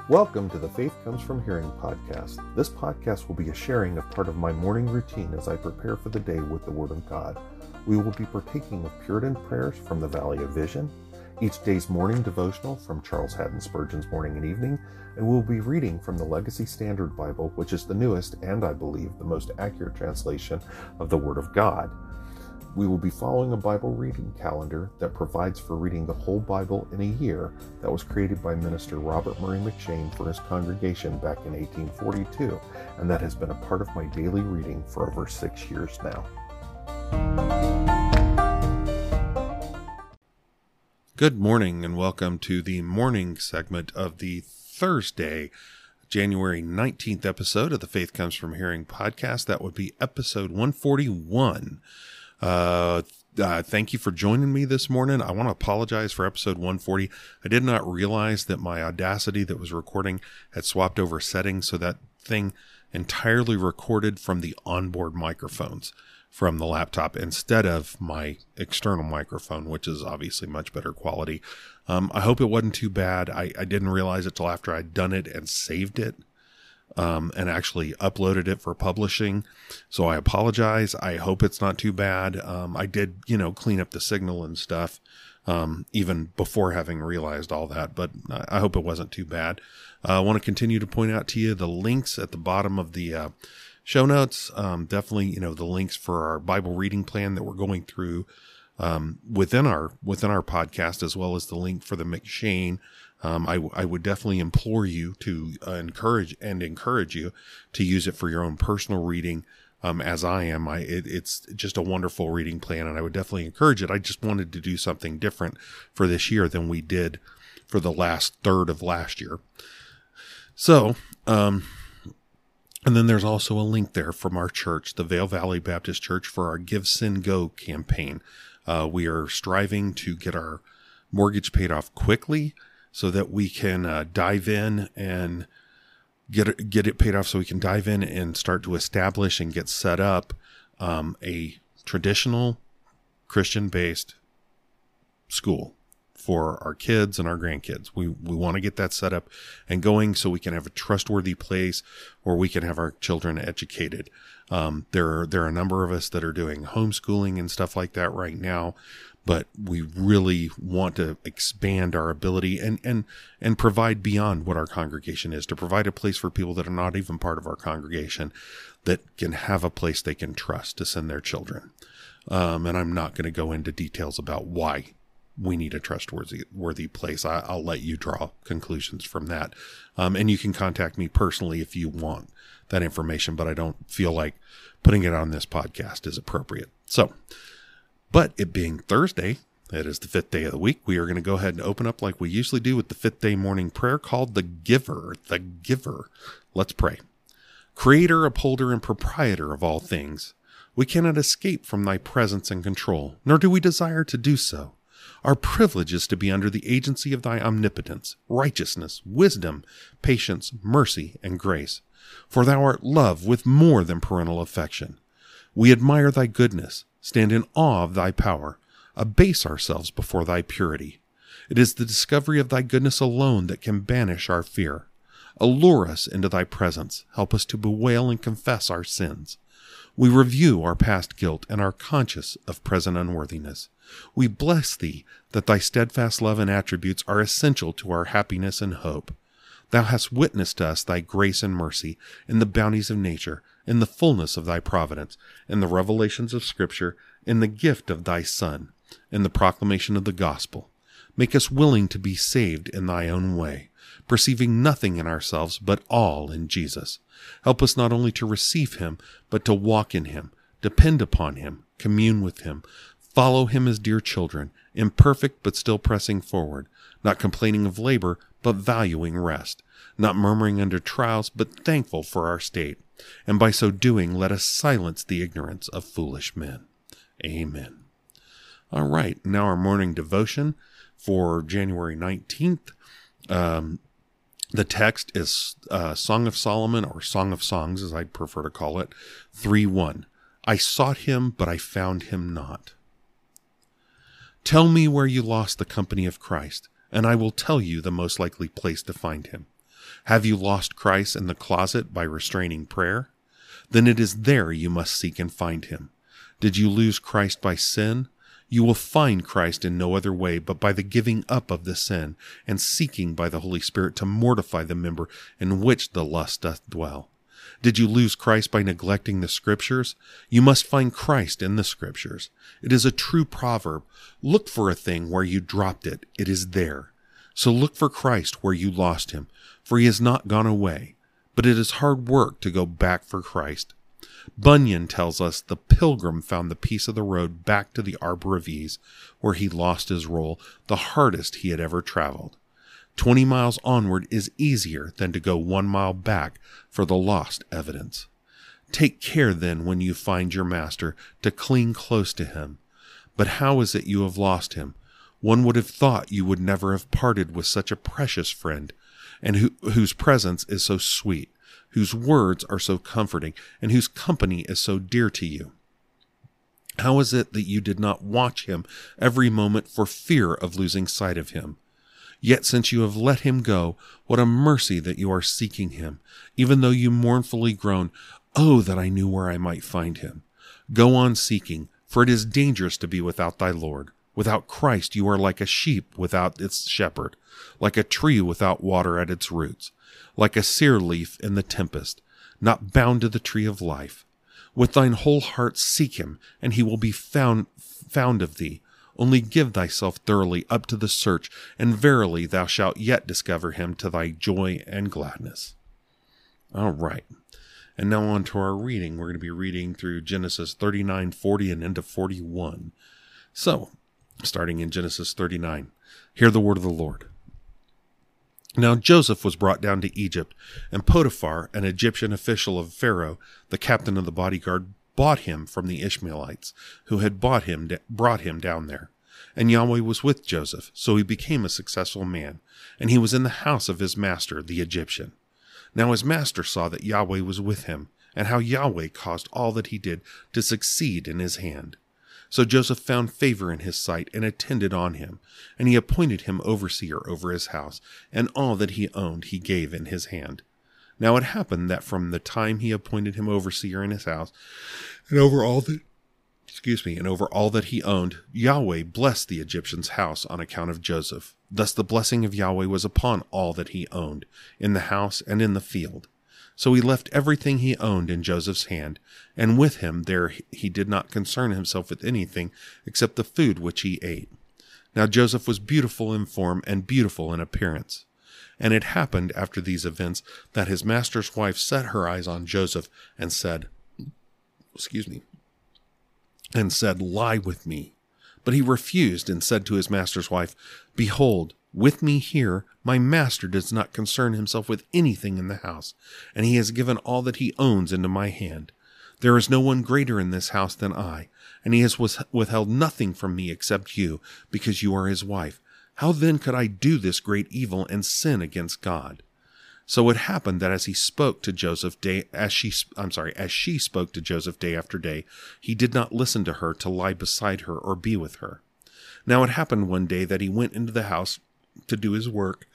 Welcome to the Faith Comes From Hearing podcast. This podcast will be a sharing of part of my morning routine as I prepare for the day with the Word of God. We will be partaking of Puritan prayers from the Valley of Vision, each day's morning devotional from Charles Haddon Spurgeon's Morning and Evening, and we'll be reading from the Legacy Standard Bible, which is the newest and, I believe, the most accurate translation of the Word of God. We will be following a Bible reading calendar that provides for reading the whole Bible in a year that was created by Minister Robert Murray McCheyne for his congregation back in 1842, and that has been a part of my daily reading for over 6 years now. Good morning and welcome to the morning segment of the Thursday, January 19th episode of the Faith Comes From Hearing podcast. That would be episode 141. Thank you for joining me this morning. I want to apologize for episode 140. I did not realize that my Audacity that was recording had swapped over settings, so that thing entirely recorded from the onboard microphones from the laptop instead of my external microphone, which is obviously much better quality. I hope it wasn't too bad. I didn't realize it till after I'd done it and saved it. And actually uploaded it for publishing. So I apologize. I hope it's not too bad. I did, clean up the signal and stuff, even before having realized all that, but I hope it wasn't too bad. I want to continue to point out to you the links at the bottom of the show notes. Definitely, the links for our Bible reading plan that we're going through within our podcast, as well as the link for the McCheyne. I would definitely implore you to encourage you to use it for your own personal reading, as I am. It's just a wonderful reading plan, and I would definitely encourage it. I just wanted to do something different for this year than we did for the last third of last year. So, and then there's also a link there from our church, the Vail Valley Baptist Church, for our Give, Sin, Go campaign. We are striving to get our mortgage paid off quickly, so that we can dive in and get it paid off, so we can dive in and start to establish and get set up a traditional Christian-based school for our kids and our grandkids. We want to get that set up and going so we can have a trustworthy place where we can have our children educated. There are a number of us that are doing homeschooling and stuff like that right now, but we really want to expand our ability and provide beyond what our congregation is, to provide a place for people that are not even part of our congregation that can have a place they can trust to send their children. And I'm not going to go into details about why we need a trustworthy place. I'll let you draw conclusions from that. And you can contact me personally if you want that information, but I don't feel like putting it on this podcast is appropriate. So, but it being Thursday, that is the fifth day of the week, we are going to go ahead and open up like we usually do with the fifth day morning prayer called the Giver. The Giver. Let's pray. Creator, upholder, and proprietor of all things, we cannot escape from thy presence and control, nor do we desire to do so. Our privilege is to be under the agency of thy omnipotence, righteousness, wisdom, patience, mercy, and grace. For thou art love with more than parental affection. We admire thy goodness, stand in awe of thy power, abase ourselves before thy purity. It is the discovery of thy goodness alone that can banish our fear. Allure us into thy presence, help us to bewail and confess our sins. We review our past guilt and are conscious of present unworthiness. We bless thee that thy steadfast love and attributes are essential to our happiness and hope. Thou hast witnessed to us thy grace and mercy in the bounties of nature, in the fullness of thy providence, in the revelations of Scripture, in the gift of thy Son, in the proclamation of the gospel. Make us willing to be saved in thy own way, perceiving nothing in ourselves, but all in Jesus. Help us not only to receive him, but to walk in him, depend upon him, commune with him, follow him as dear children, imperfect but still pressing forward, not complaining of labor, but valuing rest, not murmuring under trials, but thankful for our state. And by so doing, let us silence the ignorance of foolish men. Amen. All right, now our morning devotion for January 19th. The text is Song of Solomon, or Song of Songs, as I'd prefer to call it, 3:1. I sought him, but I found him not. Tell me where you lost the company of Christ, and I will tell you the most likely place to find him. Have you lost Christ in the closet by restraining prayer? Then it is there you must seek and find him. Did you lose Christ by sin? You will find Christ in no other way but by the giving up of the sin and seeking by the Holy Spirit to mortify the member in which the lust doth dwell. Did you lose Christ by neglecting the Scriptures? You must find Christ in the Scriptures. It is a true proverb. Look for a thing where you dropped it. It is there. So look for Christ where you lost him, for he has not gone away. But it is hard work to go back for Christ. Bunyan tells us the pilgrim found the piece of the road back to the Arbor of Ease, where he lost his roll, the hardest he had ever traveled. 20 miles onward is easier than to go 1 mile back for the lost evidence. Take care then when you find your master to cling close to him. But how is it you have lost him? One would have thought you would never have parted with such a precious friend, and whose presence is so sweet, whose words are so comforting, and whose company is so dear to you. How is it that you did not watch him every moment for fear of losing sight of him? Yet since you have let him go, what a mercy that you are seeking him, even though you mournfully groan, "Oh, that I knew where I might find him." Go on seeking, for it is dangerous to be without thy Lord. Without Christ you are like a sheep without its shepherd, like a tree without water at its roots, like a sere leaf in the tempest, not bound to the tree of life. With thine whole heart seek him, and he will be found of thee. Only give thyself thoroughly up to the search, and verily thou shalt yet discover him to thy joy and gladness. All right. And now on to our reading. We're going to be reading through Genesis 39, 40, and into 41. So, starting in Genesis 39, hear the word of the Lord. Now Joseph was brought down to Egypt, and Potiphar, an Egyptian official of Pharaoh, the captain of the bodyguard, bought him from the Ishmaelites, who had brought him down there. And Yahweh was with Joseph, so he became a successful man, and he was in the house of his master, the Egyptian. Now his master saw that Yahweh was with him, and how Yahweh caused all that he did to succeed in his hand. So Joseph found favor in his sight and attended on him, and he appointed him overseer over his house, and all that he owned he gave in his hand. Now it happened that from the time he appointed him overseer in his house, and over all that he owned, Yahweh blessed the Egyptian's house on account of Joseph. Thus the blessing of Yahweh was upon all that he owned, in the house and in the field. So he left everything he owned in Joseph's hand, and with him there he did not concern himself with anything except the food which he ate. Now Joseph was beautiful in form and beautiful in appearance. And it happened after these events that his master's wife set her eyes on Joseph and said, "Lie with me." But he refused and said to his master's wife, "Behold, with me here, my master does not concern himself with anything in the house, and he has given all that he owns into my hand. There is no one greater in this house than I, and he has withheld nothing from me except you, because you are his wife. How then could I do this great evil and sin against God?" So it happened that as she spoke to Joseph day after day, he did not listen to her to lie beside her or be with her. Now it happened one day that he went into the house to do his work,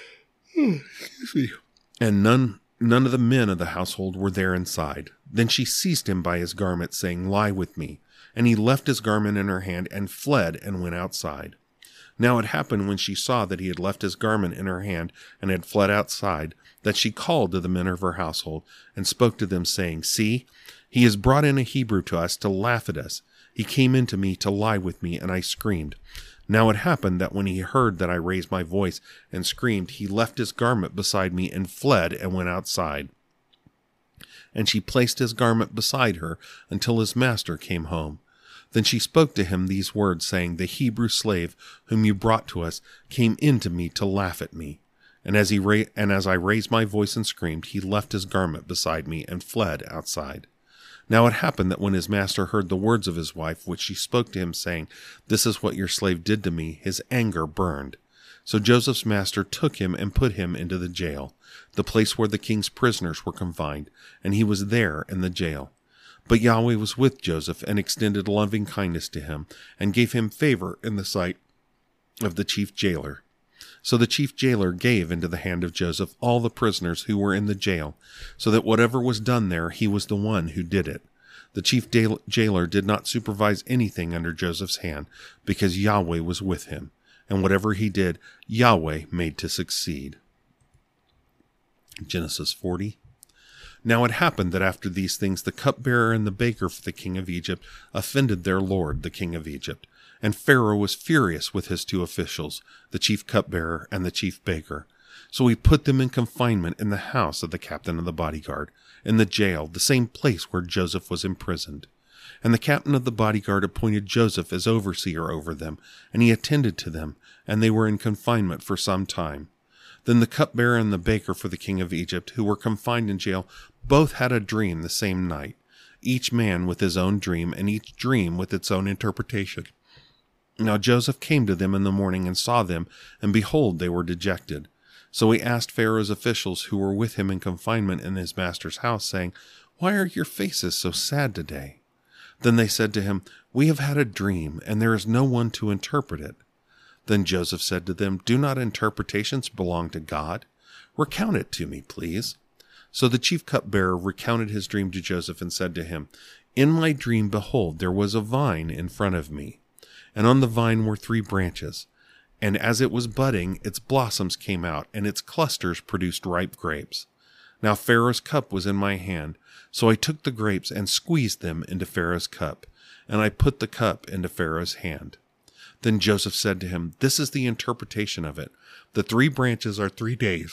and none of the men of the household were there inside. Then she seized him by his garment, saying, "Lie with me." And he left his garment in her hand and fled and went outside. Now it happened when she saw that he had left his garment in her hand and had fled outside, that she called to the men of her household and spoke to them, saying, "See, he has brought in a Hebrew to us to laugh at us. He came in to me to lie with me, and I screamed. Now it happened that when he heard that I raised my voice and screamed, he left his garment beside me and fled and went outside. And she placed his garment beside her until his master came home. Then she spoke to him these words, saying, "The Hebrew slave whom you brought to us came in to me to laugh at me. And as I raised my voice and screamed, he left his garment beside me and fled outside." Now it happened that when his master heard the words of his wife, which she spoke to him, saying, "This is what your slave did to me," his anger burned. So Joseph's master took him and put him into the jail, the place where the king's prisoners were confined, and he was there in the jail. But Yahweh was with Joseph and extended loving kindness to him, and gave him favor in the sight of the chief jailer. So the chief jailer gave into the hand of Joseph all the prisoners who were in the jail, so that whatever was done there, he was the one who did it. The chief jailer did not supervise anything under Joseph's hand, because Yahweh was with him, and whatever he did, Yahweh made to succeed. Genesis 40. Now it happened that after these things the cupbearer and the baker for the king of Egypt offended their lord, the king of Egypt. And Pharaoh was furious with his two officials, the chief cupbearer and the chief baker. So he put them in confinement in the house of the captain of the bodyguard, in the jail, the same place where Joseph was imprisoned. And the captain of the bodyguard appointed Joseph as overseer over them, and he attended to them, and they were in confinement for some time. Then the cupbearer and the baker for the king of Egypt, who were confined in jail, both had a dream the same night, each man with his own dream, and each dream with its own interpretation. Now Joseph came to them in the morning and saw them, and behold, they were dejected. So he asked Pharaoh's officials who were with him in confinement in his master's house, saying, "Why are your faces so sad today?" Then they said to him, "We have had a dream, and there is no one to interpret it." Then Joseph said to them, "Do not interpretations belong to God? Recount it to me, please." So the chief cupbearer recounted his dream to Joseph and said to him, "In my dream, behold, there was a vine in front of me, and on the vine were 3 branches. And as it was budding, its blossoms came out, and its clusters produced ripe grapes. Now Pharaoh's cup was in my hand, so I took the grapes and squeezed them into Pharaoh's cup, and I put the cup into Pharaoh's hand." Then Joseph said to him, "This is the interpretation of it. The 3 branches are 3 days.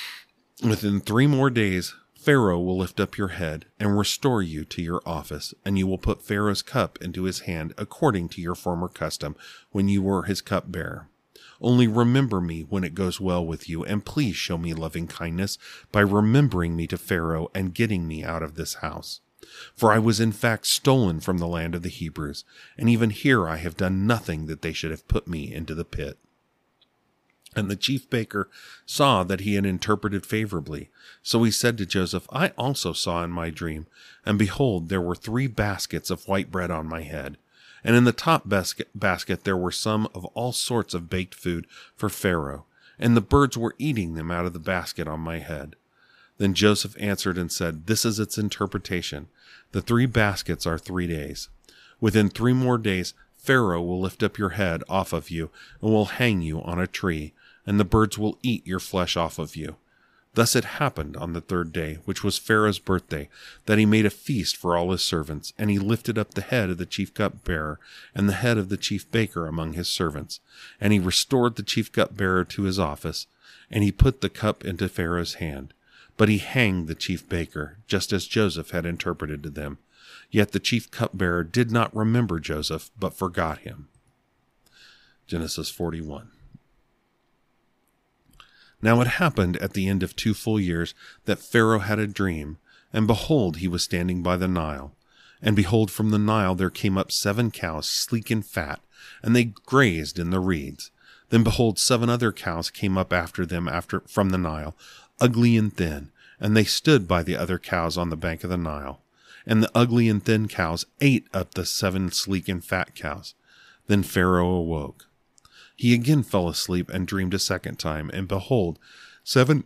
Within 3 more days, Pharaoh will lift up your head and restore you to your office, and you will put Pharaoh's cup into his hand according to your former custom when you were his cupbearer. Only remember me when it goes well with you, and please show me loving kindness by remembering me to Pharaoh and getting me out of this house. For I was in fact stolen from the land of the Hebrews, and even here I have done nothing that they should have put me into the pit." And the chief baker saw that he had interpreted favorably. So he said to Joseph, "I also saw in my dream, and behold, there were 3 baskets of white bread on my head. And in the top basket there were some of all sorts of baked food for Pharaoh, and the birds were eating them out of the basket on my head." Then Joseph answered and said, "This is its interpretation. The 3 baskets are 3 days. Within 3 more days, Pharaoh will lift up your head off of you and will hang you on a tree, and the birds will eat your flesh off of you." Thus it happened on the 3rd day, which was Pharaoh's birthday, that he made a feast for all his servants, and he lifted up the head of the chief cupbearer and the head of the chief baker among his servants. And he restored the chief cupbearer to his office, and he put the cup into Pharaoh's hand. But he hanged the chief baker, just as Joseph had interpreted to them. Yet the chief cupbearer did not remember Joseph, but forgot him. Genesis 41. Now it happened at the end of 2 full years that Pharaoh had a dream, and behold, he was standing by the Nile. And behold, from the Nile there came up 7 cows, sleek and fat, and they grazed in the reeds. Then behold, 7 other cows came up after them from the Nile, ugly and thin, and they stood by the other cows on the bank of the Nile. And the ugly and thin cows ate up the 7 sleek and fat cows. Then Pharaoh awoke. He again fell asleep and dreamed a second time, and behold, 7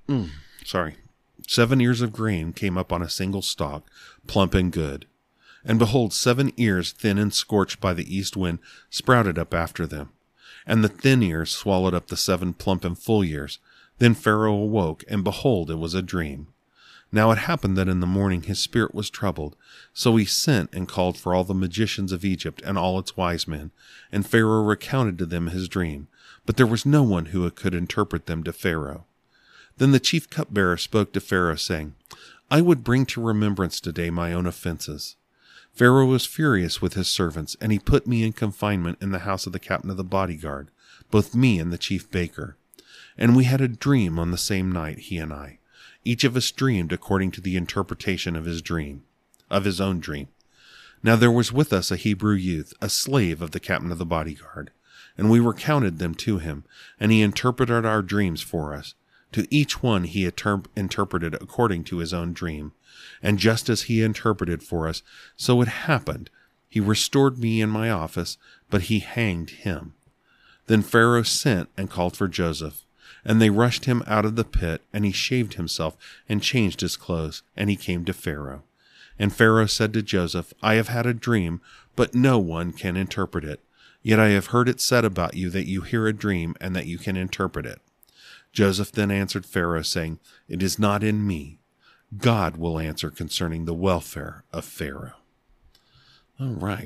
ears of grain came up on a single stalk, plump and good. And behold, 7 ears, thin and scorched by the east wind, sprouted up after them. And the thin ears swallowed up the 7 plump and full ears. Then Pharaoh awoke, and behold, it was a dream. Now it happened that in the morning his spirit was troubled. So he sent and called for all the magicians of Egypt and all its wise men, and Pharaoh recounted to them his dream. But there was no one who could interpret them to Pharaoh. Then the chief cupbearer spoke to Pharaoh, saying, "I would bring to remembrance today my own offenses." Pharaoh was furious with his servants, and he put me in confinement in the house of the captain of the bodyguard, both me and the chief baker. And we had a dream on the same night, he and I. Each of us dreamed according to the interpretation of his own dream. Now there was with us a Hebrew youth, a slave of the captain of the bodyguard, and we recounted them to him, and he interpreted our dreams for us. To each one he interpreted according to his own dream, and just as he interpreted for us, so it happened. He restored me in my office, but he hanged him. Then Pharaoh sent and called for Joseph. And they rushed him out of the pit, and he shaved himself and changed his clothes, and he came to Pharaoh. And Pharaoh said to Joseph, I have had a dream, but no one can interpret it. Yet I have heard it said about you that you hear a dream and that you can interpret it. Joseph then answered Pharaoh, saying, It is not in me. God will answer concerning the welfare of Pharaoh. All right.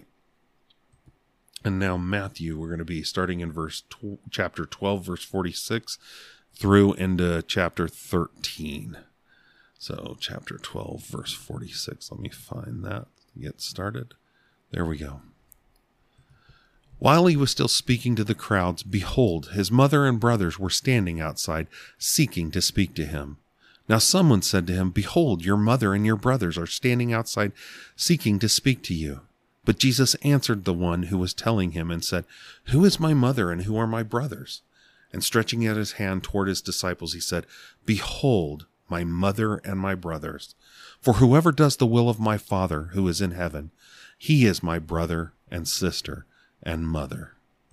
And now Matthew, we're going to be starting in chapter 12, verse 46, through into chapter 13. So chapter 12, verse 46. Let me find that to get started. There we go. While he was still speaking to the crowds, behold, his mother and brothers were standing outside, seeking to speak to him. Now someone said to him, Behold, your mother and your brothers are standing outside, seeking to speak to you. But Jesus answered the one who was telling him and said, Who is my mother and who are my brothers? And stretching out his hand toward his disciples, he said, Behold, my mother and my brothers. For whoever does the will of my Father who is in heaven, he is my brother and sister and mother.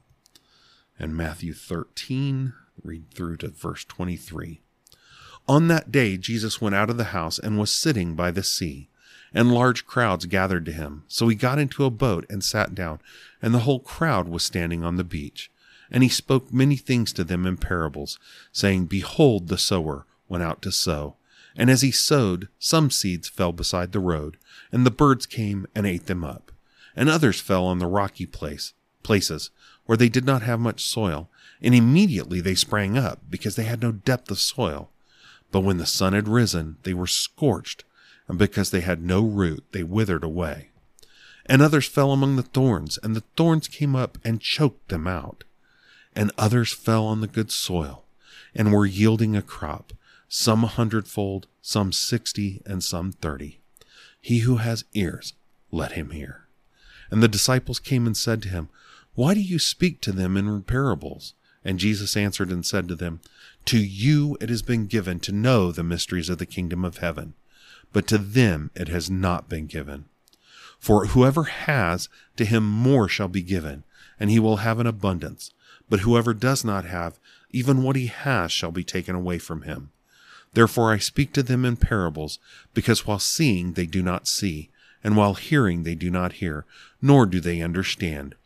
And Matthew 13, read through to verse 23. On that day Jesus went out of the house and was sitting by the sea, and large crowds gathered to him. So he got into a boat and sat down, and the whole crowd was standing on the beach. And he spoke many things to them in parables, saying, Behold, the sower went out to sow. And as he sowed, some seeds fell beside the road, and the birds came and ate them up. And others fell on the rocky places, where they did not have much soil, and immediately they sprang up, because they had no depth of soil. But when the sun had risen, they were scorched, and because they had no root, they withered away. And others fell among the thorns, and the thorns came up and choked them out. And others fell on the good soil, and were yielding a crop, some 100-fold, some 60, and some 30. He who has ears, let him hear. And the disciples came and said to him, Why do you speak to them in parables? And Jesus answered and said to them, To you it has been given to know the mysteries of the kingdom of heaven, but to them it has not been given. For whoever has, to him more shall be given, and he will have an abundance. But whoever does not have, even what he has shall be taken away from him. Therefore I speak to them in parables, because while seeing they do not see, and while hearing they do not hear, nor do they understand.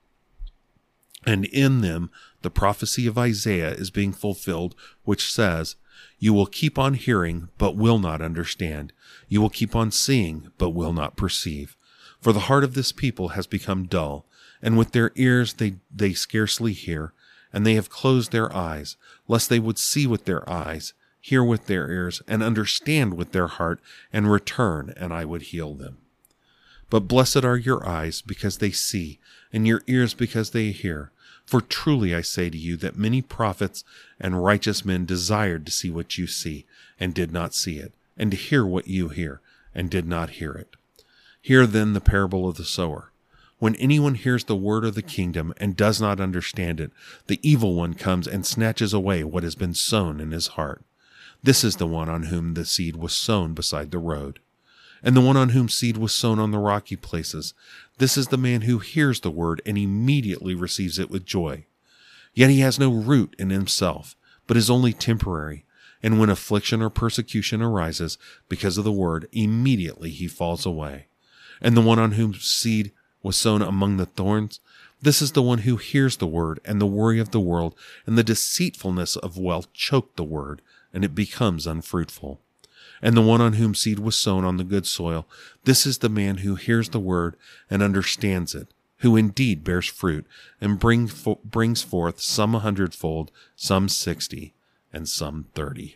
And in them the prophecy of Isaiah is being fulfilled, which says, You will keep on hearing, but will not understand. You will keep on seeing, but will not perceive. For the heart of this people has become dull, and with their ears they scarcely hear, and they have closed their eyes, lest they would see with their eyes, hear with their ears, and understand with their heart, and return, and I would heal them. But blessed are your eyes, because they see, and your ears, because they hear. For truly I say to you that many prophets and righteous men desired to see what you see, and did not see it, and to hear what you hear, and did not hear it. Hear then the parable of the sower. When anyone hears the word of the kingdom and does not understand it, the evil one comes and snatches away what has been sown in his heart. This is the one on whom the seed was sown beside the road. And the one on whom seed was sown on the rocky places, this is the man who hears the word and immediately receives it with joy. Yet he has no root in himself, but is only temporary. And when affliction or persecution arises because of the word, immediately he falls away. And the one on whom seed was sown among the thorns, this is the one who hears the word, and the worry of the world and the deceitfulness of wealth choke the word, and it becomes unfruitful. And the one on whom seed was sown on the good soil, this is the man who hears the word and understands it, who indeed bears fruit and brings forth some 100-fold, some 60, and some 30.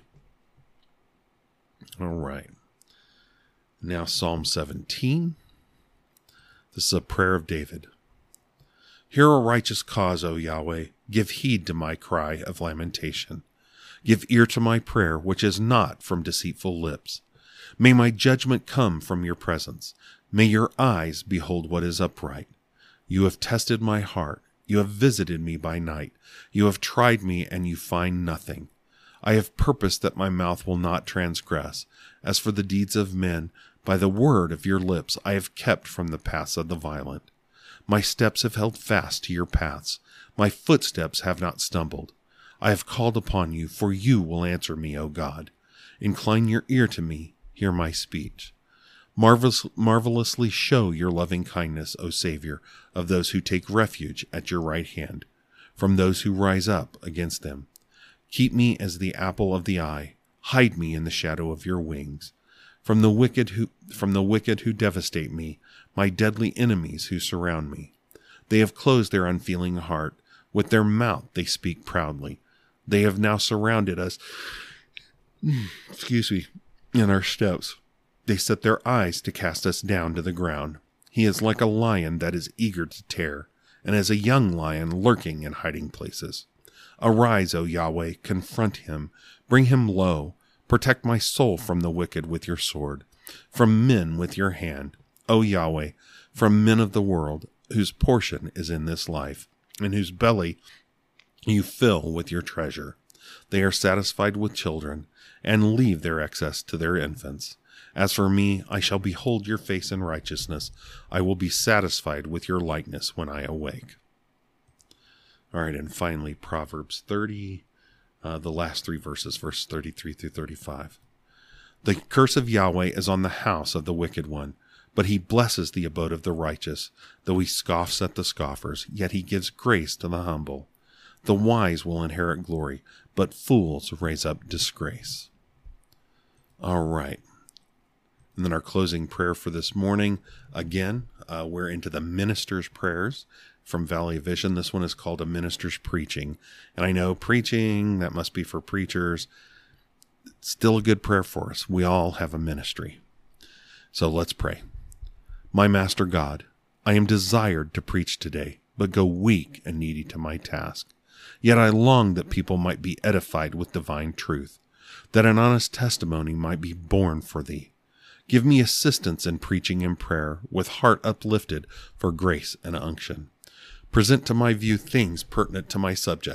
All right. Now Psalm 17. This is a prayer of David. Hear a righteous cause, O Yahweh. Give heed to my cry of lamentation. Give ear to my prayer, which is not from deceitful lips. May my judgment come from your presence. May your eyes behold what is upright. You have tested my heart. You have visited me by night. You have tried me, and you find nothing. I have purposed that my mouth will not transgress. As for the deeds of men, by the word of your lips I have kept from the paths of the violent. My steps have held fast to your paths. My footsteps have not stumbled. I have called upon you, for you will answer me, O God. Incline your ear to me, hear my speech. Marvelously show your loving kindness, O Savior, of those who take refuge at your right hand, from those who rise up against them. Keep me as the apple of the eye. Hide me in the shadow of your wings. From the wicked who devastate me, my deadly enemies who surround me. They have closed their unfeeling heart. With their mouth they speak proudly. They have now surrounded us, in our steps. They set their eyes to cast us down to the ground. He is like a lion that is eager to tear, and as a young lion lurking in hiding places. Arise, O Yahweh, confront him, bring him low. Protect my soul from the wicked with your sword, from men with your hand, O Yahweh, from men of the world, whose portion is in this life, and whose belly you fill with your treasure. They are satisfied with children, and leave their excess to their infants. As for me, I shall behold your face in righteousness. I will be satisfied with your likeness when I awake. All right, and finally, Proverbs 30, the last three verses, verse 33 through 35. The curse of Yahweh is on the house of the wicked one, but he blesses the abode of the righteous. Though he scoffs at the scoffers, yet he gives grace to the humble. The wise will inherit glory, but fools raise up disgrace. All right. And then our closing prayer for this morning. Again, we're into the minister's prayers from Valley of Vision. This one is called a minister's preaching. And I know preaching, that must be for preachers. It's still a good prayer for us. We all have a ministry. So let's pray. My Master God, I am desired to preach today, but go weak and needy to my task. Yet I long that people might be edified with divine truth, that an honest testimony might be borne for thee. Give me assistance in preaching and prayer, with heart uplifted for grace and unction. Present to my view things pertinent to my subject,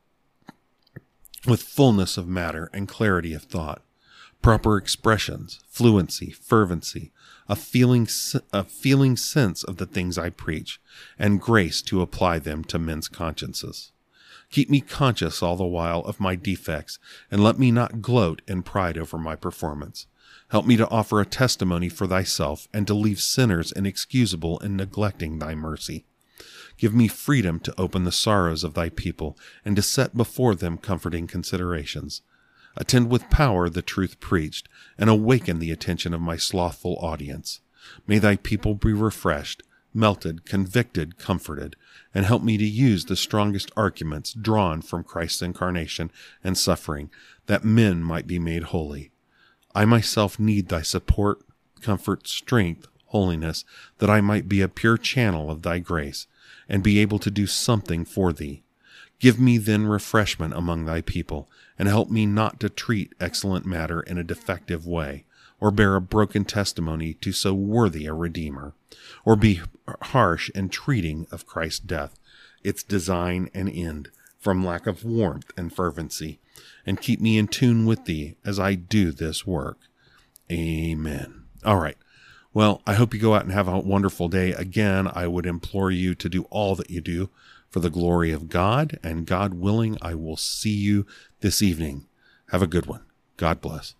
with fullness of matter and clarity of thought, proper expressions, fluency, fervency, a feeling sense of the things I preach, and grace to apply them to men's consciences. Keep me conscious all the while of my defects, and let me not gloat in pride over my performance. Help me to offer a testimony for thyself, and to leave sinners inexcusable in neglecting thy mercy. Give me freedom to open the sorrows of thy people, and to set before them comforting considerations. Attend with power the truth preached, and awaken the attention of my slothful audience. May thy people be refreshed, melted, convicted, comforted, and help me to use the strongest arguments drawn from Christ's incarnation and suffering, that men might be made holy. I myself need thy support, comfort, strength, holiness, that I might be a pure channel of thy grace, and be able to do something for thee. Give me then refreshment among thy people, and help me not to treat excellent matter in a defective way, or bear a broken testimony to so worthy a Redeemer, or be harsh in treating of Christ's death, its design and end, from lack of warmth and fervency, and keep me in tune with thee as I do this work. Amen. All right. Well, I hope you go out and have a wonderful day. Again, I would implore you to do all that you do for the glory of God, and God willing, I will see you this evening. Have a good one. God bless.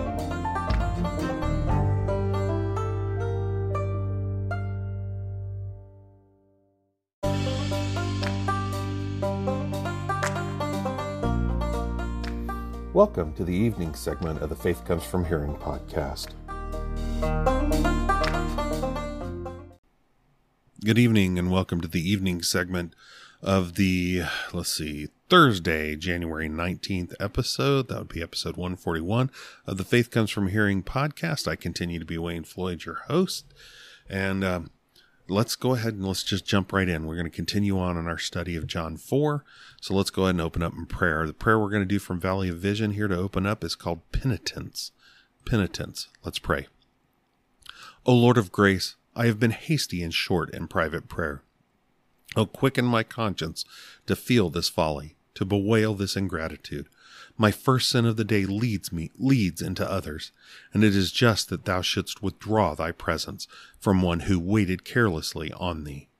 Welcome to the evening segment of the Faith Comes From Hearing podcast. Good evening and welcome to the evening segment of the, Thursday, January 19th episode. That would be episode 141 of the Faith Comes From Hearing podcast. I continue to be Wayne Floyd, your host. And let's go ahead and let's just jump right in. We're going to continue on in our study of John 4. So let's go ahead and open up in prayer. The prayer we're going to do from Valley of Vision here to open up is called penitence. Penitence. Let's pray. O Lord of grace, I have been hasty and short in private prayer. O quicken my conscience to feel this folly, to bewail this ingratitude. My first sin of the day leads into others, and it is just that thou shouldst withdraw thy presence from one who waited carelessly on thee.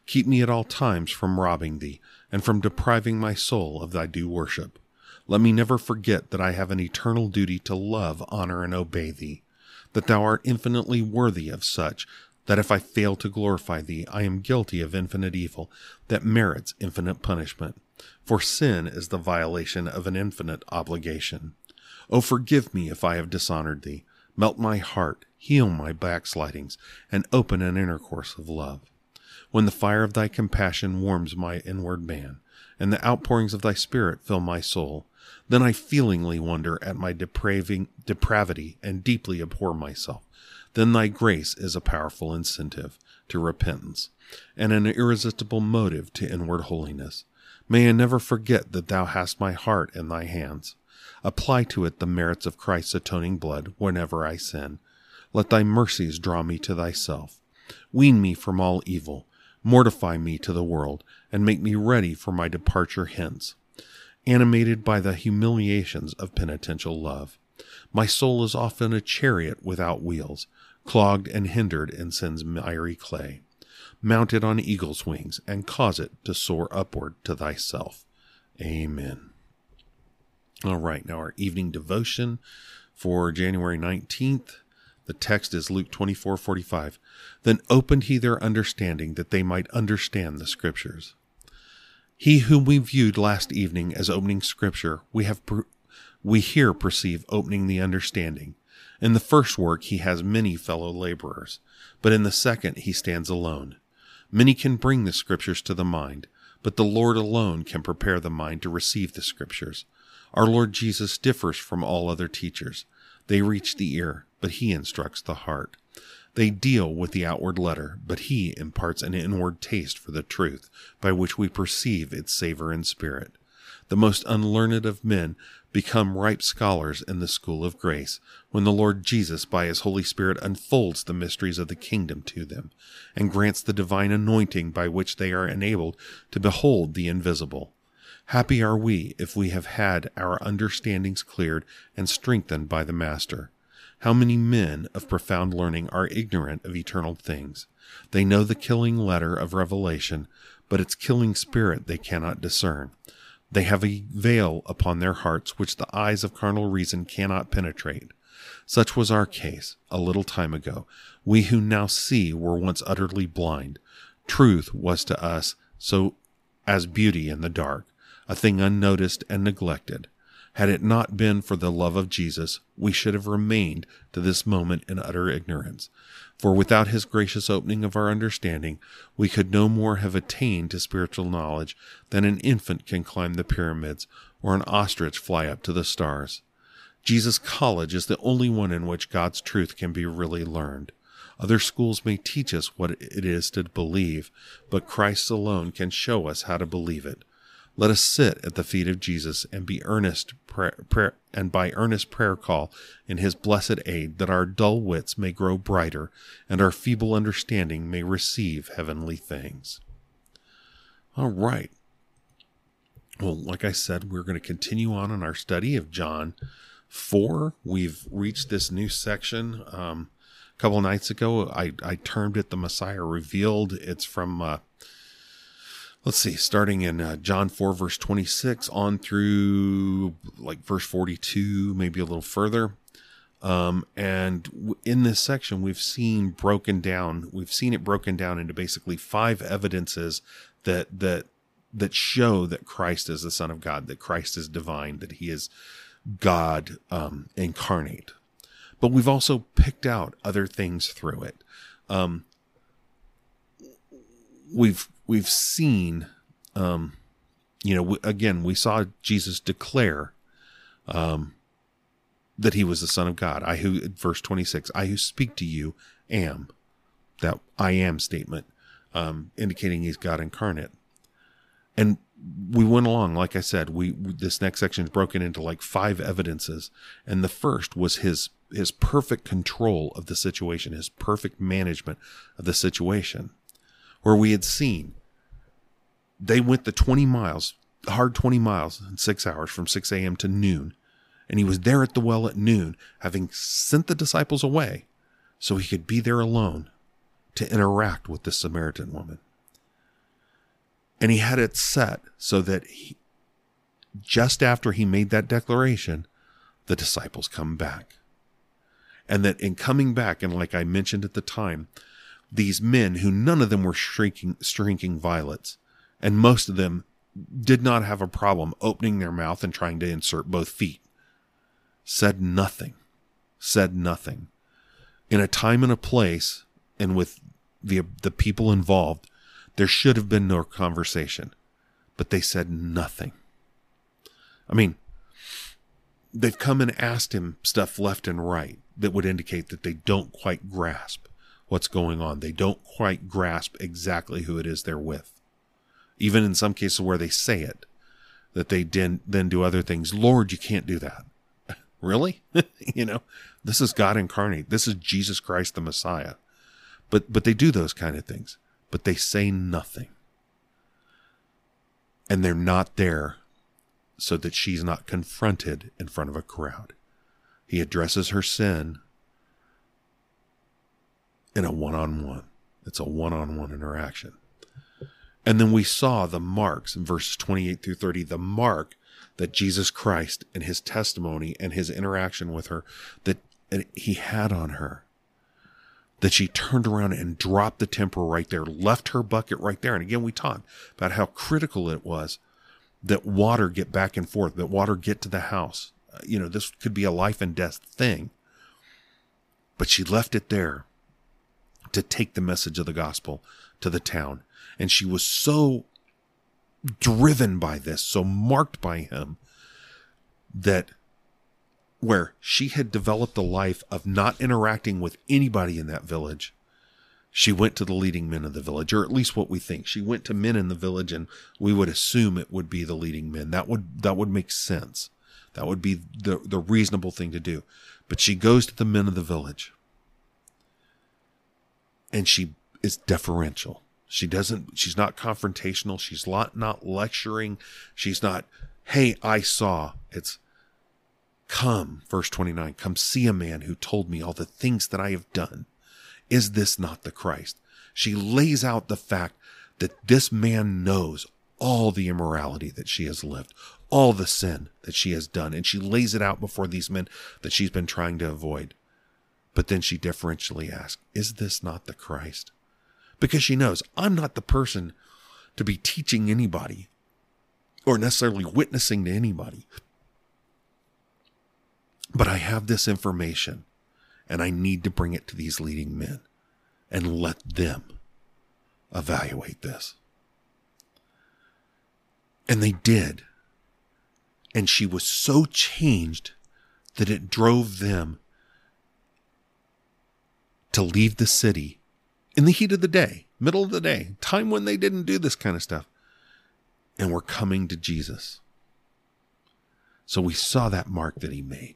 Keep me at all times from robbing thee, and from depriving my soul of thy due worship. Let me never forget that I have an eternal duty to love, honor, and obey thee, that thou art infinitely worthy of such, that if I fail to glorify thee, I am guilty of infinite evil that merits infinite punishment. For sin is the violation of an infinite obligation. O forgive me if I have dishonored thee. Melt my heart, heal my backslidings, and open an intercourse of love. When the fire of thy compassion warms my inward man, and the outpourings of thy spirit fill my soul, then I feelingly wonder at my depravity and deeply abhor myself. Then thy grace is a powerful incentive to repentance, and an irresistible motive to inward holiness. May I never forget that thou hast my heart in thy hands. Apply to it the merits of Christ's atoning blood whenever I sin. Let thy mercies draw me to thyself. Wean me from all evil. Mortify me to the world, and make me ready for my departure hence, animated by the humiliations of penitential love. My soul is often a chariot without wheels, clogged and hindered in sin's miry clay. Mount it on eagle's wings, and cause it to soar upward to thyself. Amen. All right, now our evening devotion for January 19th. The text is Luke 24:45. Then opened he their understanding, that they might understand the Scriptures. He whom we viewed last evening as opening Scripture, we here perceive opening the understanding. In the first work he has many fellow laborers, but in the second he stands alone. Many can bring the Scriptures to the mind, but the Lord alone can prepare the mind to receive the Scriptures. Our Lord Jesus differs from all other teachers. They reach the ear, but he instructs the heart. They deal with the outward letter, but he imparts an inward taste for the truth, by which we perceive its savor and spirit. The most unlearned of men become ripe scholars in the school of grace, when the Lord Jesus by his Holy Spirit unfolds the mysteries of the kingdom to them, and grants the divine anointing by which they are enabled to behold the invisible. Happy are we if we have had our understandings cleared and strengthened by the Master. How many men of profound learning are ignorant of eternal things? They know the killing letter of Revelation, but its killing spirit they cannot discern. They have a veil upon their hearts which the eyes of carnal reason cannot penetrate. Such was our case a little time ago. We who now see were once utterly blind. Truth was to us so as beauty in the dark, a thing unnoticed and neglected. Had it not been for the love of Jesus, we should have remained to this moment in utter ignorance. For without his gracious opening of our understanding, we could no more have attained to spiritual knowledge than an infant can climb the pyramids or an ostrich fly up to the stars. Jesus' college is the only one in which God's truth can be really learned. Other schools may teach us what it is to believe, but Christ alone can show us how to believe it. Let us sit at the feet of Jesus and by earnest prayer call in his blessed aid, that our dull wits may grow brighter and our feeble understanding may receive heavenly things. All right. Well, like I said, we're going to continue on in our study of John 4. We've reached this new section. A couple nights ago, I termed it The Messiah Revealed. It's from starting in John 4, verse 26 on through like verse 42, maybe a little further. And in this section, we've seen it broken down into basically 5 evidences that show that Christ is the Son of God, that Christ is divine, that he is God incarnate. But we've also picked out other things through it. We've seen, we saw Jesus declare that he was the Son of God. Verse 26, I who speak to you am. That I am statement, indicating he's God incarnate. And we went along, like I said, this next section is broken into like 5 evidences. And the first was his perfect control of the situation, his perfect management of the situation, where we had seen they went the 20 miles, hard 20 miles in 6 hours from 6 a.m. to noon. And he was there at the well at noon, having sent the disciples away so he could be there alone to interact with the Samaritan woman. And he had it set so that just after he made that declaration, the disciples come back. And that in coming back, and like I mentioned at the time, these men who none of them were shrinking violets, and most of them did not have a problem opening their mouth and trying to insert both feet, said nothing. In a time and a place, and with the people involved, there should have been no conversation, but they said nothing. I mean, they've come and asked him stuff left and right that would indicate that they don't quite grasp what's going on. They don't quite grasp exactly who it is they're with. Even in some cases where they say it, that they then do other things. Lord, you can't do that. Really? This is God incarnate. This is Jesus Christ, the Messiah. But they do those kind of things, but they say nothing. And they're not there so that she's not confronted in front of a crowd. He addresses her sin in a one-on-one. It's a one-on-one interaction. And then we saw the marks in verses 28 through 30, the mark that Jesus Christ and his testimony and his interaction with her, that he had on her. That she turned around and dropped the temper right there, left her bucket right there. And again, we talked about how critical it was that water get back and forth, that water get to the house. This could be a life and death thing. But she left it there to take the message of the gospel to the town. And she was so driven by this, so marked by him, that where she had developed a life of not interacting with anybody in that village, she went to the leading men of the village, or at least what we think. She went to men in the village, and we would assume it would be the leading men. That would make sense. That would be the reasonable thing to do. But she goes to the men of the village, and she is deferential. She's not confrontational. She's not lecturing. She's not, hey, I saw. It's, come, verse 29, come see a man who told me all the things that I have done. Is this not the Christ? She lays out the fact that this man knows all the immorality that she has lived, all the sin that she has done, and she lays it out before these men that she's been trying to avoid. But then she deferentially asks, is this not the Christ? Because she knows I'm not the person to be teaching anybody or necessarily witnessing to anybody. But I have this information, and I need to bring it to these leading men and let them evaluate this. And they did. And she was so changed that it drove them to leave the city in the heat of the day, middle of the day, time when they didn't do this kind of stuff, and were coming to Jesus. So we saw that mark that he made.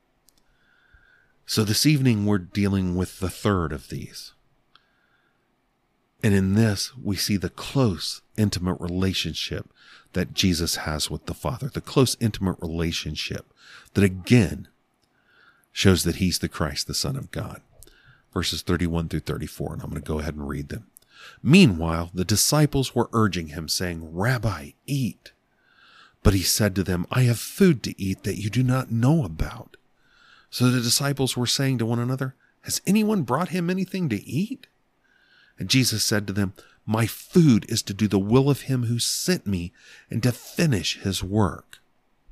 So this evening we're dealing with the third of these. And in this, we see the close, intimate relationship that Jesus has with the Father, the close, intimate relationship that again shows that he's the Christ, the Son of God. Verses 31 through 34, and I'm going to go ahead and read them. Meanwhile, the disciples were urging him, saying, Rabbi, eat. But he said to them, I have food to eat that you do not know about. So the disciples were saying to one another, has anyone brought him anything to eat? And Jesus said to them, my food is to do the will of him who sent me and to finish his work.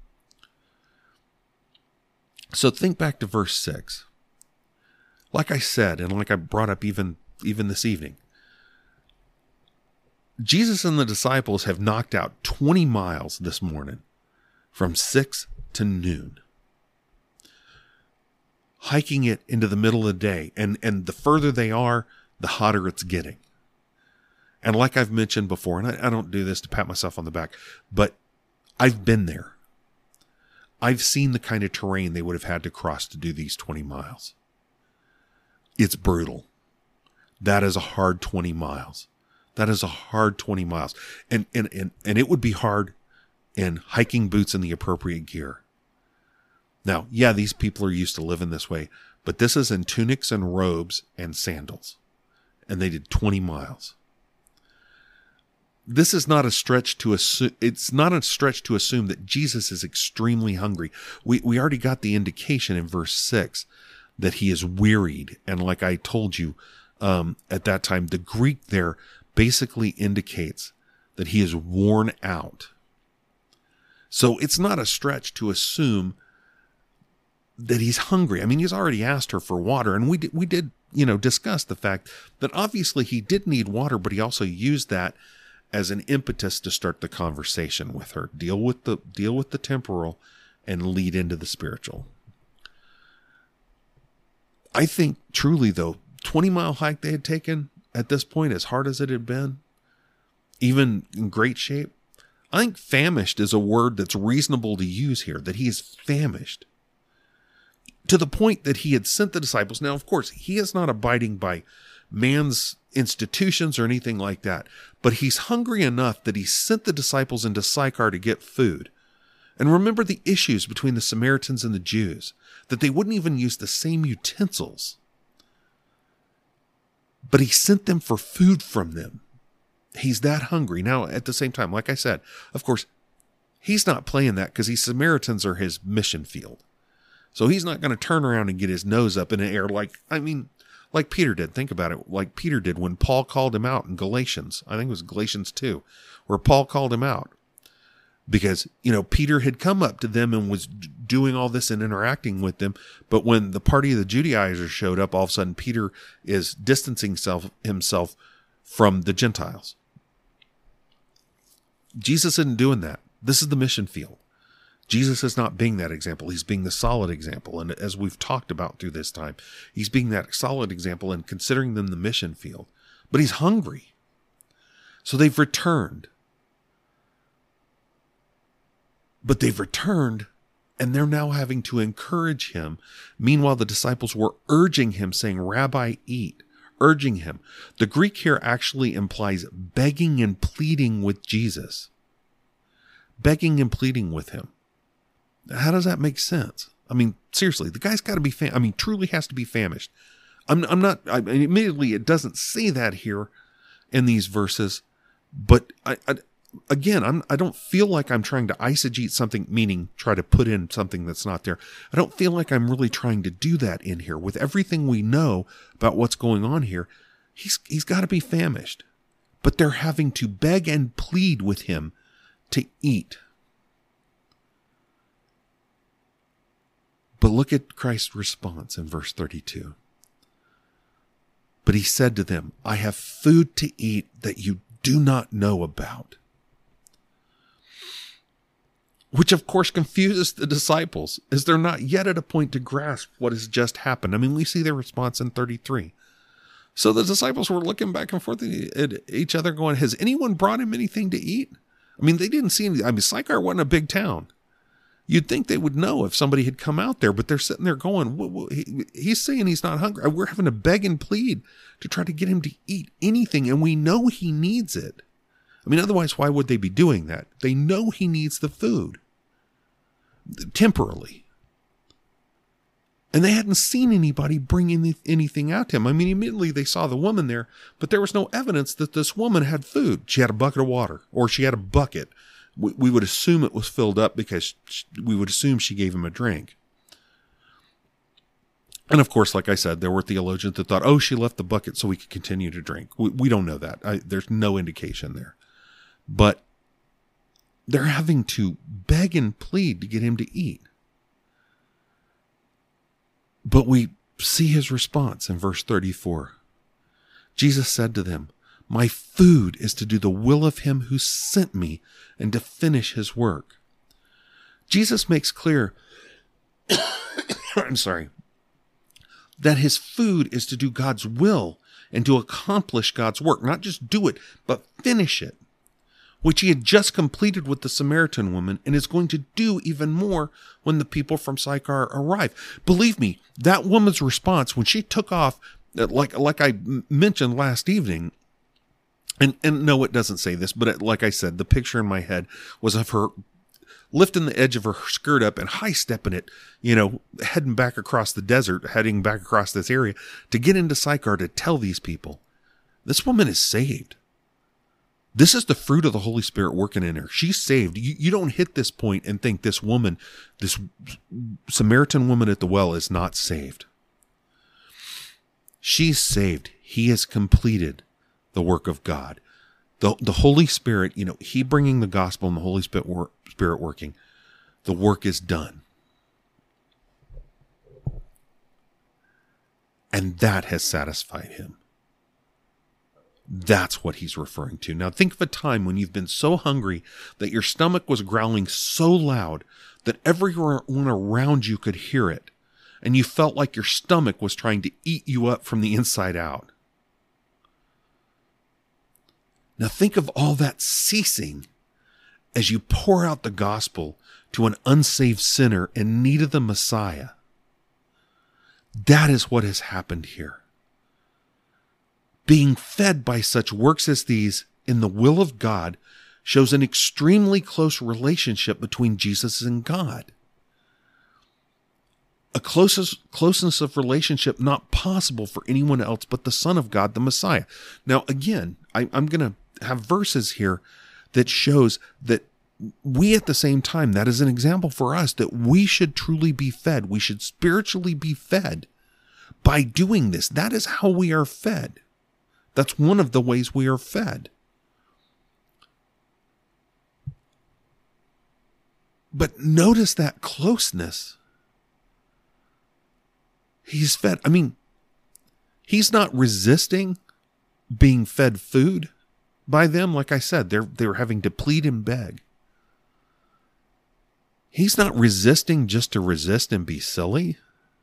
So think back to verse 6. Like I said, and like I brought up even this evening, Jesus and the disciples have knocked out 20 miles this morning from 6 to noon, hiking it into the middle of the day. And the further they are, the hotter it's getting. And like I've mentioned before, and I don't do this to pat myself on the back, but I've been there. I've seen the kind of terrain they would have had to cross to do these 20 miles. It's brutal. That is a hard 20 miles. That is a hard 20 miles. And it would be hard in hiking boots and the appropriate gear. Now, yeah, these people are used to living this way, but this is in tunics and robes and sandals. And they did 20 miles. this is not a stretch to assume. It's not a stretch to assume that Jesus is extremely hungry. We already got the indication in verse 6 that he is wearied. And like I told you at that time, the Greek there basically indicates that he is worn out. So it's not a stretch to assume that he's hungry. I mean, he's already asked her for water, and we did discuss the fact that obviously he did need water, but he also used that as an impetus to start the conversation with her, deal with the temporal and lead into the spiritual. I think truly though, 20-mile hike they had taken at this point, as hard as it had been, even in great shape, I think famished is a word that's reasonable to use here, that he is famished to the point that he had sent the disciples. Now, of course, he is not abiding by man's institutions or anything like that, but he's hungry enough that he sent the disciples into Sychar to get food. And remember the issues between the Samaritans and the Jews, that they wouldn't even use the same utensils. But he sent them for food from them. He's that hungry. Now, at the same time, like I said, of course, he's not playing that because these Samaritans are his mission field. So he's not going to turn around and get his nose up in the air like Peter did. Think about it. Like Peter did when Paul called him out in Galatians. I think it was Galatians 2, where Paul called him out. Because, Peter had come up to them and was doing all this and interacting with them. But when the party of the Judaizers showed up, all of a sudden Peter is distancing himself from the Gentiles. Jesus isn't doing that. This is the mission field. Jesus is not being that example. He's being the solid example. And as we've talked about through this time, he's being that solid example and considering them the mission field. But he's hungry. So they've returned. But they've returned, and they're now having to encourage him. Meanwhile, the disciples were urging him, saying, "Rabbi, eat." Urging him. The Greek here actually implies begging and pleading with Jesus. Begging and pleading with him. How does that make sense? I mean, seriously, the guy's got to be, truly has to be famished. Admittedly, it doesn't say that here in these verses, but I don't feel like I'm trying to eisegete something, meaning try to put in something that's not there. I don't feel like I'm really trying to do that in here. With everything we know about what's going on here, he's got to be famished. But they're having to beg and plead with him to eat. But look at Christ's response in verse 32. But he said to them, "I have food to eat that you do not know about." Which, of course, confuses the disciples, as they're not yet at a point to grasp what has just happened. I mean, we see their response in 33. So the disciples were looking back and forth at each other going, has anyone brought him anything to eat? I mean, they didn't see anything. Sychar wasn't a big town. You'd think they would know if somebody had come out there, but they're sitting there going, he's saying he's not hungry. We're having to beg and plead to try to get him to eat anything, and we know he needs it. I mean, otherwise, why would they be doing that? They know he needs the food. Temporarily. And they hadn't seen anybody bring anything out to him. I mean, immediately they saw the woman there, but there was no evidence that this woman had food. She had a bucket of water, or she had a bucket. We would assume it was filled up because we would assume she gave him a drink. And of course, like I said, there were theologians that thought, she left the bucket so we could continue to drink. We don't know that. There's no indication there. But they're having to beg and plead to get him to eat. But we see his response in verse 34. Jesus said to them, "My food is to do the will of him who sent me and to finish his work." Jesus makes clear, that his food is to do God's will and to accomplish God's work. Not just do it, but finish it, which he had just completed with the Samaritan woman and is going to do even more when the people from Sychar arrive. Believe me, that woman's response when she took off, like I mentioned last evening, and no, it doesn't say this, but like I said, the picture in my head was of her lifting the edge of her skirt up and high-stepping it, heading back across the desert, heading back across this area to get into Sychar to tell these people, this woman is saved. This is the fruit of the Holy Spirit working in her. She's saved. You don't hit this point and think this woman, this Samaritan woman at the well, is not saved. She's saved. He has completed the work of God. The Holy Spirit, he bringing the gospel and the Holy Spirit working, the work is done. And that has satisfied him. That's what he's referring to. Now think of a time when you've been so hungry that your stomach was growling so loud that everyone around you could hear it, and you felt like your stomach was trying to eat you up from the inside out. Now think of all that ceasing as you pour out the gospel to an unsaved sinner in need of the Messiah. That is what has happened here. Being fed by such works as these in the will of God shows an extremely close relationship between Jesus and God. A closeness of relationship not possible for anyone else but the Son of God, the Messiah. Now, again, I'm going to have verses here that shows that we at the same time, that is an example for us that we should truly be fed. We should spiritually be fed by doing this. That is how we are fed. That's one of the ways we are fed. But notice that closeness. He's fed. I mean, he's not resisting being fed food by them. Like I said, they were having to plead and beg. He's not resisting just to resist and be silly.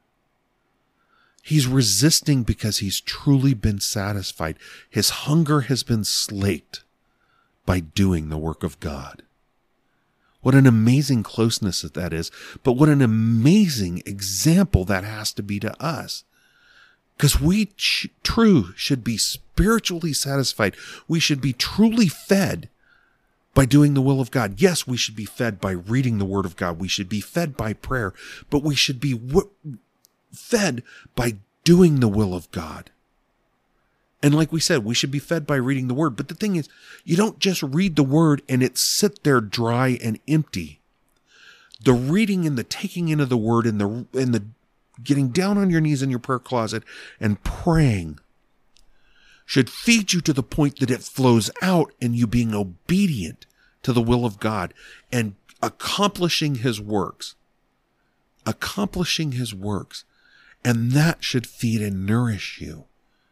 He's resisting because he's truly been satisfied. His hunger has been slaked by doing the work of God. What an amazing closeness that is, but what an amazing example that has to be to us. Because we should be spiritually satisfied. We should be truly fed by doing the will of God. Yes, we should be fed by reading the Word of God. We should be fed by prayer, but we should be fed by doing the will of God. And like we said, we should be fed by reading the Word. But the thing is, you don't just read the Word and it sit there dry and empty. The reading and the taking in of the Word and the getting down on your knees in your prayer closet and praying should feed you to the point that it flows out in you being obedient to the will of God and accomplishing His works. Accomplishing His works. And that should feed and nourish you.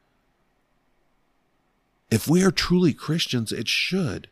If we are truly Christians, it should.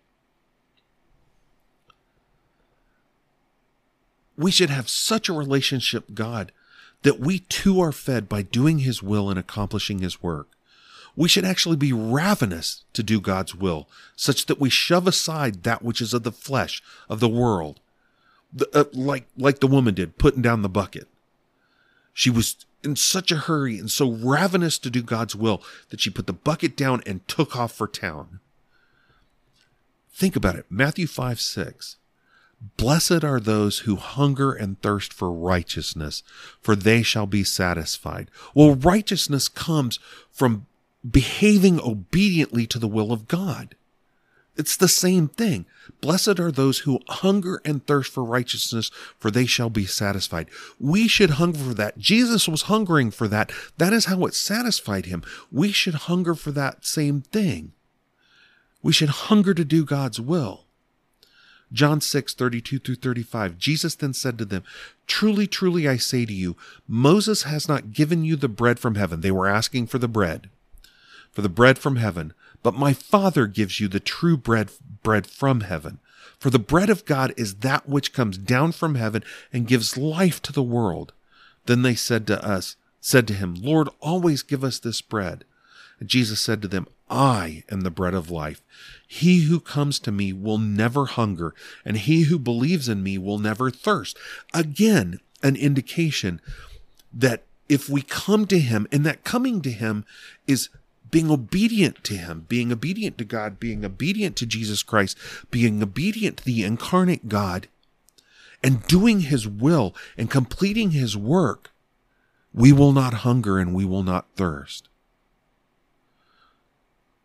We should have such a relationship with God that we too are fed by doing His will and accomplishing His work. We should actually be ravenous to do God's will, such that we shove aside that which is of the flesh, of the world, like the woman did, putting down the bucket. She was in such a hurry and so ravenous to do God's will that she put the bucket down and took off for town. Think about it. Matthew 5:6. Blessed are those who hunger and thirst for righteousness, for they shall be satisfied. Well, righteousness comes from behaving obediently to the will of God. It's the same thing. Blessed are those who hunger and thirst for righteousness, for they shall be satisfied. We should hunger for that. Jesus was hungering for that. That is how it satisfied him. We should hunger for that same thing. We should hunger to do God's will. John 6:32-35. Jesus then said to them, Truly, truly, I say to you, Moses has not given you the bread from heaven. They were asking for the bread from heaven. But my Father gives you the true bread from heaven. For the bread of God is that which comes down from heaven and gives life to the world. Then they said to him, Lord, always give us this bread. And Jesus said to them, I am the bread of life. He who comes to me will never hunger, and he who believes in me will never thirst. Again, an indication that if we come to him, and that coming to him is being obedient to him, being obedient to God, being obedient to Jesus Christ, being obedient to the incarnate God, and doing his will and completing his work, we will not hunger and we will not thirst.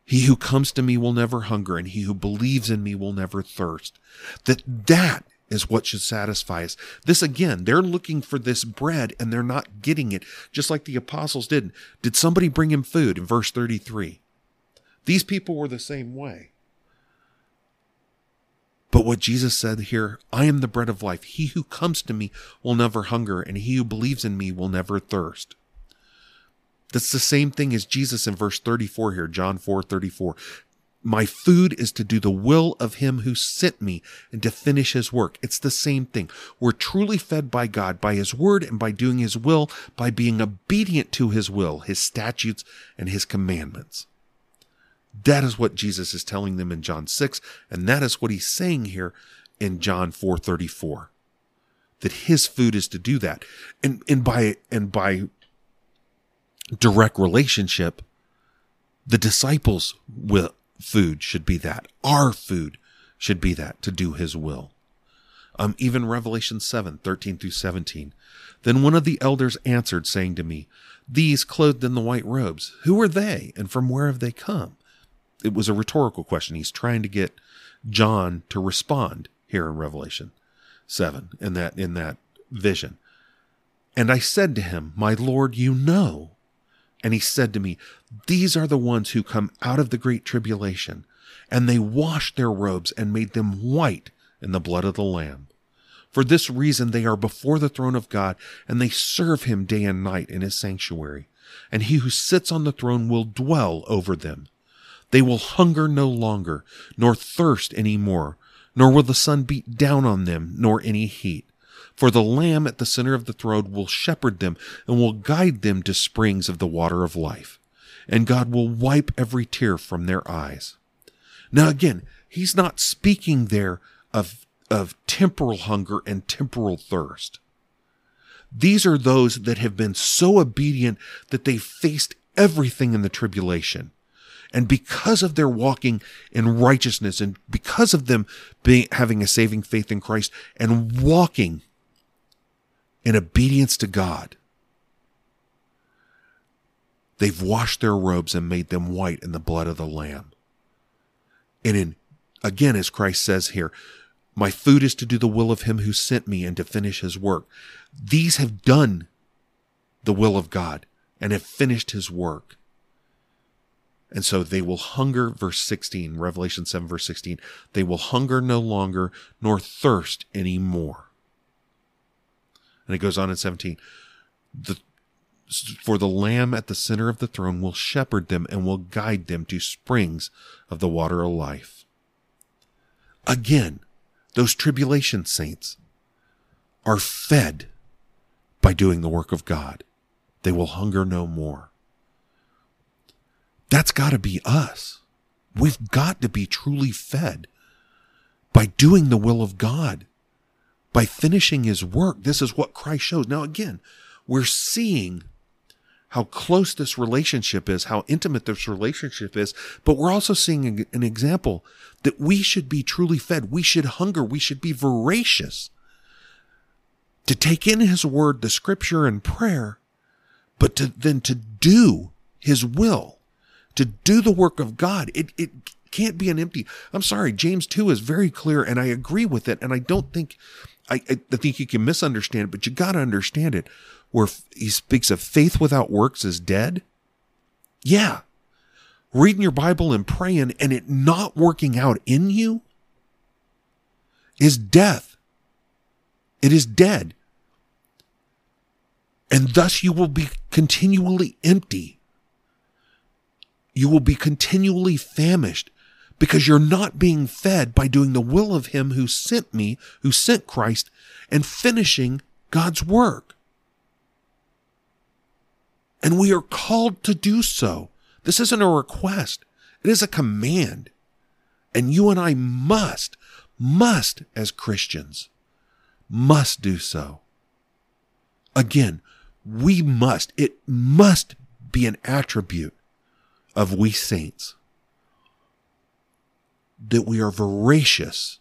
He who comes to me will never hunger, and he who believes in me will never thirst. That is what should satisfy us. This again, they're looking for this bread and they're not getting it, just like the apostles did. Did somebody bring him food in verse 33? These people were the same way. But what Jesus said here, I am the bread of life. He who comes to me will never hunger, and he who believes in me will never thirst. That's the same thing as Jesus in verse 34 here, John 4:34. My food is to do the will of him who sent me and to finish his work. It's the same thing. We're truly fed by God, by his word, and by doing his will, by being obedient to his will, his statutes, and his commandments. That is what Jesus is telling them in John 6, and that is what he's saying here in John 4:34. That his food is to do that. And by direct relationship, the disciples' food should be that. Our food should be that, to do his will. Even Revelation 7:13-17. Then one of the elders answered, saying to me, these clothed in the white robes, who are they, and from where have they come? It was a rhetorical question. He's trying to get John to respond here in Revelation 7, in that vision. And I said to him, my Lord, you know. And he said to me, these are the ones who come out of the great tribulation, and they washed their robes and made them white in the blood of the Lamb. For this reason they are before the throne of God, and they serve him day and night in his sanctuary. And he who sits on the throne will dwell over them. They will hunger no longer, nor thirst any more, nor will the sun beat down on them, nor any heat. For the Lamb at the center of the throne will shepherd them and will guide them to springs of the water of life. And God will wipe every tear from their eyes. Now again, he's not speaking there of temporal hunger and temporal thirst. These are those that have been so obedient that they faced everything in the tribulation. And because of their walking in righteousness, and because of them having a saving faith in Christ and walking in obedience to God, they've washed their robes and made them white in the blood of the Lamb. And again, as Christ says here, my food is to do the will of him who sent me and to finish his work. These have done the will of God and have finished his work. And so they will hunger, verse 16, Revelation 7, verse 16, they will hunger no longer, nor thirst any more. And it goes on in 17, for the Lamb at the center of the throne will shepherd them and will guide them to springs of the water of life. Again, those tribulation saints are fed by doing the work of God. They will hunger no more. That's got to be us. We've got to be truly fed by doing the will of God, by finishing his work. This is what Christ shows. Now again, we're seeing how close this relationship is, how intimate this relationship is, but we're also seeing an example that we should be truly fed. We should hunger. We should be voracious to take in his word, the scripture and prayer, but then to do his will. To do the work of God. It can't be an empty. I'm sorry, James 2 is very clear, and I agree with it, and I don't think, I think you can misunderstand it, but you got to understand it, where he speaks of faith without works is dead. Yeah. Reading your Bible and praying and it not working out in you is death. It is dead. And thus you will be continually empty. You will be continually famished because you're not being fed by doing the will of him who sent me, who sent Christ, and finishing God's work. And we are called to do so. This isn't a request. It is a command. And you and I must, as Christians, must do so. Again, we must. It must be an attribute of we saints that we are voracious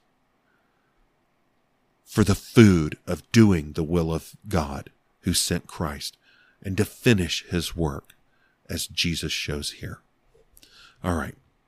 for the food of doing the will of God who sent Christ and to finish his work as Jesus shows here. All right.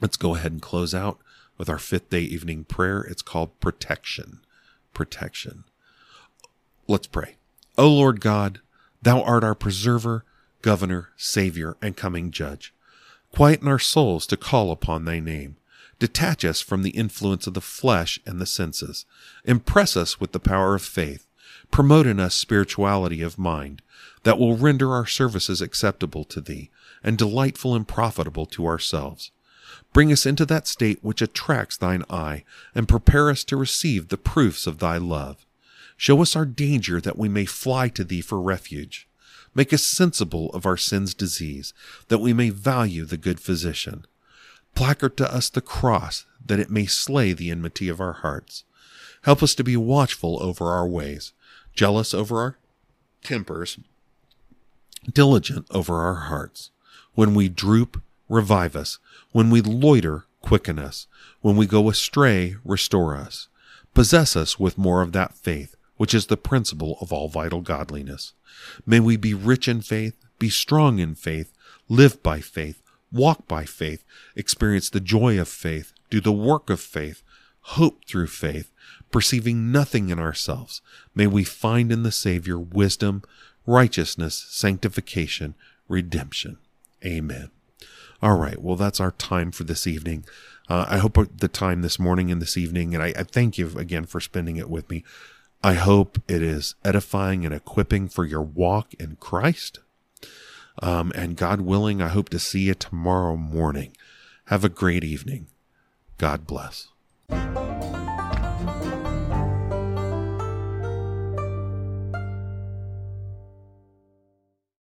Let's go ahead and close out with our fifth day evening prayer. It's called protection. Protection. Let's pray. O Lord God, thou art our preserver, governor, savior, and coming judge. Quieten our souls to call upon thy name. Detach us from the influence of the flesh and the senses. Impress us with the power of faith. Promote in us spirituality of mind that will render our services acceptable to thee and delightful and profitable to ourselves. Bring us into that state which attracts thine eye, and prepare us to receive the proofs of thy love. Show us our danger that we may fly to thee for refuge. Make us sensible of our sin's disease, that we may value the good physician. Placard to us the cross, that it may slay the enmity of our hearts. Help us to be watchful over our ways, jealous over our tempers, diligent over our hearts. When we droop, revive us. When we loiter, quicken us. When we go astray, restore us. Possess us with more of that faith, which is the principle of all vital godliness. May we be rich in faith, be strong in faith, live by faith, walk by faith, experience the joy of faith, do the work of faith, hope through faith, perceiving nothing in ourselves. May we find in the Savior wisdom, righteousness, sanctification, redemption. Amen. All right, well, that's our time for this evening. I hope the time this morning and this evening, and I thank you again for spending it with me. I hope it is edifying and equipping for your walk in Christ. And God willing, I hope to see you tomorrow morning. Have a great evening. God bless.